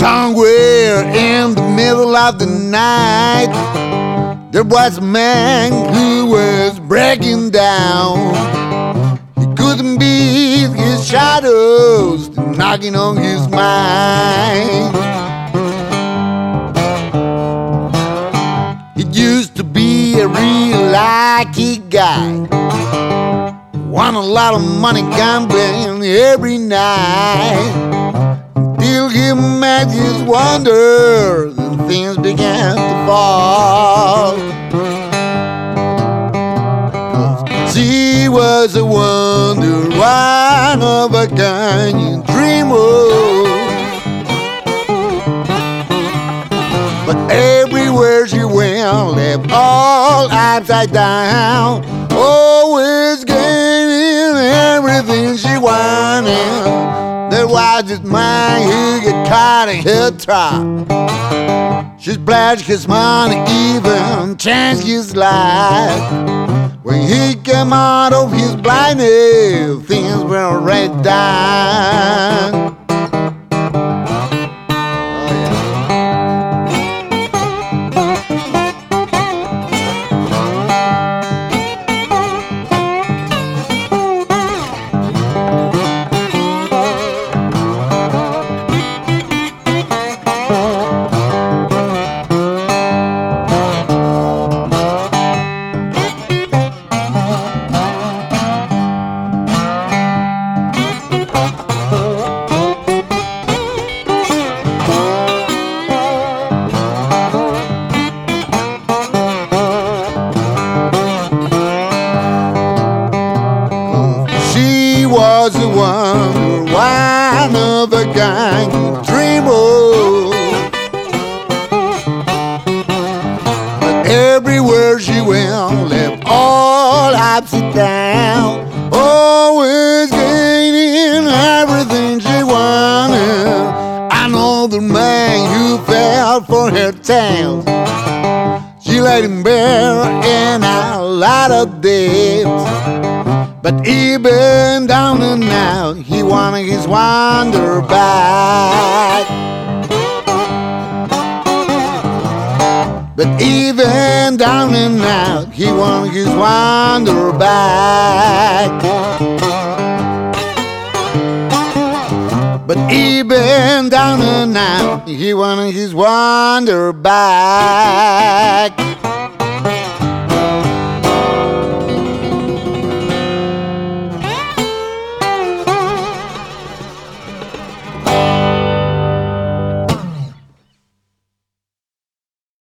Somewhere in the middle of the night, there was a man who was breaking down. He couldn't beat his shadows knocking on his mind. He used to be a real lucky guy, won a lot of money gambling every night. Till he met his wonders and things began to fall. She was a wonder, one of a kind you dream of. But everywhere she went, left all upside down, always gaining everything she wanted. There was this man who got caught in her trap. She pledged his money, even changed his life. When he came out of his blindness, things were already done. Was a wonder, one of a kind you dream of. But everywhere she went, left all upside down, always gaining everything she wanted. Another man who fell for her tales, she let him bear in a lot of debts. But even down and out, he wanted his wonder back. But even down and out, he wanted his wonder back. But even down and out, he wanted his wonder back.